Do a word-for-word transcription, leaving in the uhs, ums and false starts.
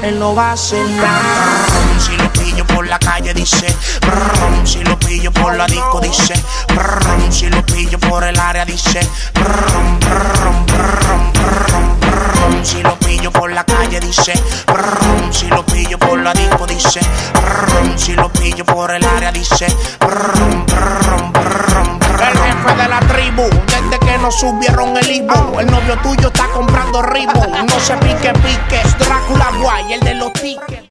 él no va a hacer nada. Brum, si lo pillo por la calle dice, brum, si lo pillo por la disco dice, brum, si lo pillo por el área dice, brum, brum, brum, brum, brum, si lo pillo por la calle dice, brum, si lo pillo por la disco dice, brum, si lo pillo por el área dice, brum, brum, brum, brum. El jefe de la tribu, desde que nos subieron el Ibu, el novio tuyo está comprando Reebok, no se pique pique, es Drácula Guay, el de los tickets.